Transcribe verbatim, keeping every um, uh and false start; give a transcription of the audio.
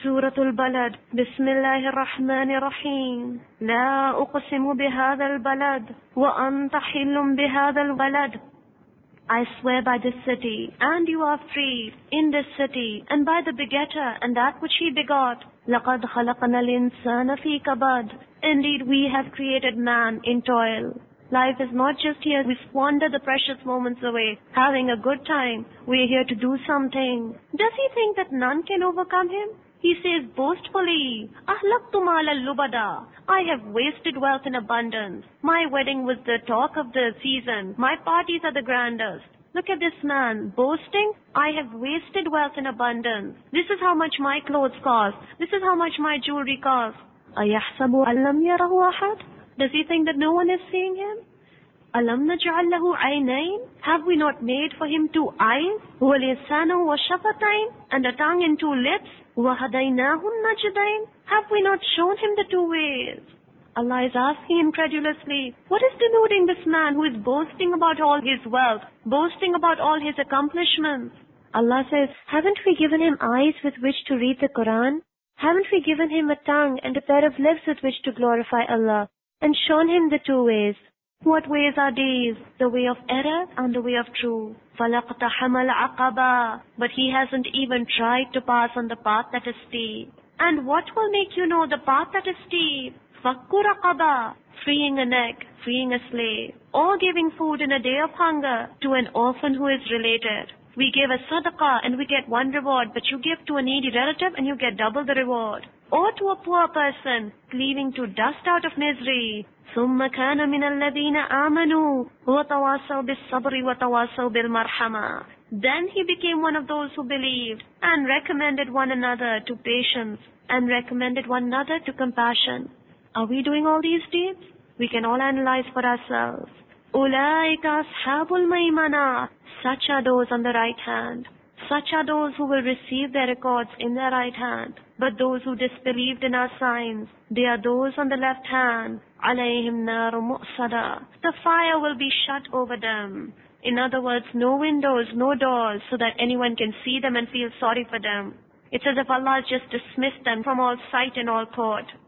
سورة البلد. بسم الله الرحمن الرحيم. لا أقسم بهذا البلد وأنت حل بهذا البلد. I swear by this city, and you are free in this city, and by the begetter and that which he begot. لَقَدْ خَلَقْنَا الْإِنسَانَ فِي كَبَدٍ. Indeed, we have created man in toil. Life is not just here. We squander the precious moments away, having a good time. We are here to do something. Does he think that none can overcome him? He says boastfully, Ahlaktu mala lubada. I have wasted wealth in abundance. My wedding was the talk of the season. My parties are the grandest. Look at this man, boasting, I have wasted wealth in abundance. This is how much my clothes cost. This is how much my jewelry costs. أَيَحْسَبُ أَن لَّمْ يَرَهُ أَحَدٌ. Does he think that no one is seeing him? أَلَمْ نَجْعَل لَّهُ عَيْنَيْنِ. Have we not made for him two eyes? وَلِسَانًا وَشَفَتَيْنِ. And a tongue and two lips? وَهَدَيْنَاهُ النَّجْدَيْنِ. Have we not shown him the two ways? Allah is asking incredulously, what is denuding this man who is boasting about all his wealth, boasting about all his accomplishments? Allah says, haven't we given him eyes with which to read the Quran? Haven't we given him a tongue and a pair of lips with which to glorify Allah, and shown him the two ways? What ways are these? The way of error and the way of truth. فَلَقْتَحَمَ الْعَقَبَةَ. But he hasn't even tried to pass on the path that is steep. And what will make you know the path that is steep? فَكُّ رَقَبَةٍ. Freeing a neck, freeing a slave, or giving food in a day of hunger to an orphan who is related. We give a sadaqah and we get one reward, but you give to a needy relative and you get double the reward. Or to a poor person, cleaving to dust out of misery. ثُمَّ كَانَ مِنَ الَّذِينَ آمَنُوا وَتَوَاصَوْا بِالصَّبْرِ وَتَوَاصَوْا بِالْمَرْحَمَةِ. Then he became one of those who believed and recommended one another to patience and recommended one another to compassion. Are we doing all these deeds? We can all analyze for ourselves. أُولَٰئِكَ أَصْحَابُ الْمَيْمَنَةِ. Such are those on the right hand. Such are those who will receive their records in their right hand. But those who disbelieved in our signs, they are those on the left hand. عَلَيْهِمْ نَارٌ مُؤْصَدَةٌ. The fire will be shut over them. In other words, no windows, no doors, so that anyone can see them and feel sorry for them. It's as if Allah has just dismissed them from all sight and all thought.